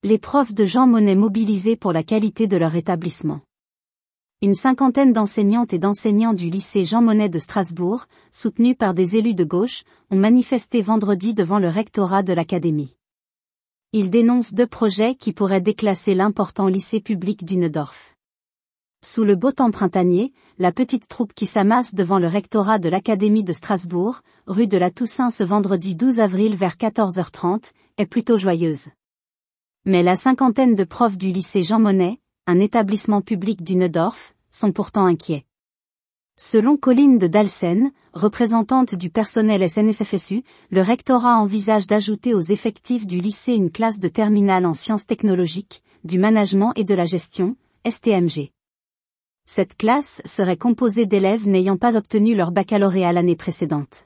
Les profs de Jean Monnet mobilisés pour la qualité de leur établissement. Une cinquantaine d'enseignantes et d'enseignants du lycée Jean Monnet de Strasbourg, soutenus par des élus de gauche, ont manifesté vendredi devant le rectorat de l'académie. Ils dénoncent 2 projets qui pourraient déclasser l'important lycée public du Neudorf. Sous le beau temps printanier, la petite troupe qui s'amasse devant le rectorat de l'académie de Strasbourg, rue de la Toussaint ce vendredi 12 avril vers 14h30, est plutôt joyeuse. Mais la cinquantaine de profs du lycée Jean Monnet, un établissement public du Neudorf, sont pourtant inquiets. Selon Colline de Dalsen, représentante du personnel SNSFSU, le rectorat envisage d'ajouter aux effectifs du lycée une classe de terminale en sciences technologiques, du management et de la gestion, STMG. Cette classe serait composée d'élèves n'ayant pas obtenu leur baccalauréat l'année précédente.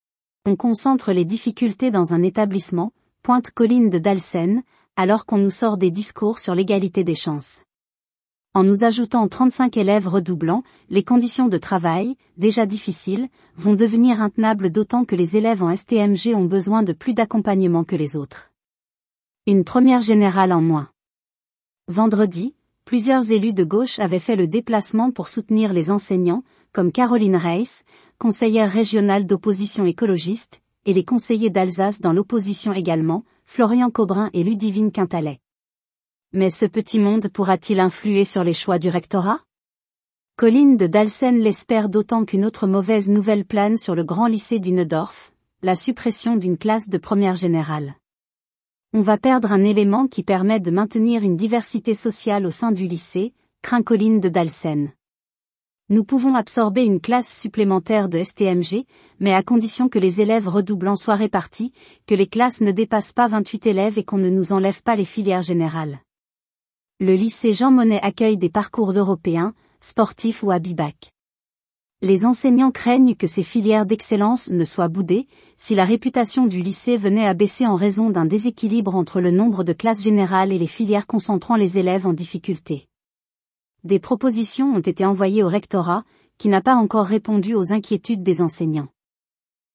On concentre les difficultés dans un établissement, pointe Colline de Dalsen, alors qu'on nous sort des discours sur l'égalité des chances. En nous ajoutant 35 élèves redoublants, les conditions de travail, déjà difficiles, vont devenir intenables d'autant que les élèves en STMG ont besoin de plus d'accompagnement que les autres. Une première générale en moins. Vendredi, plusieurs élus de gauche avaient fait le déplacement pour soutenir les enseignants, comme Caroline Reiss, conseillère régionale d'opposition écologiste, et les conseillers d'Alsace dans l'opposition également, Florian Cobrin et Ludivine Quintalet. Mais ce petit monde pourra-t-il influer sur les choix du rectorat? Colline de Dalsen l'espère d'autant qu'une autre mauvaise nouvelle plane sur le grand lycée du Neudorf, la suppression d'une classe de première générale. On va perdre un élément qui permet de maintenir une diversité sociale au sein du lycée, craint Colline de Dalsen. Nous pouvons absorber une classe supplémentaire de STMG, mais à condition que les élèves redoublants soient répartis, que les classes ne dépassent pas 28 élèves et qu'on ne nous enlève pas les filières générales. Le lycée Jean Monnet accueille des parcours européens, sportifs ou à Bibac. Les enseignants craignent que ces filières d'excellence ne soient boudées, si la réputation du lycée venait à baisser en raison d'un déséquilibre entre le nombre de classes générales et les filières concentrant les élèves en difficulté. Des propositions ont été envoyées au rectorat, qui n'a pas encore répondu aux inquiétudes des enseignants.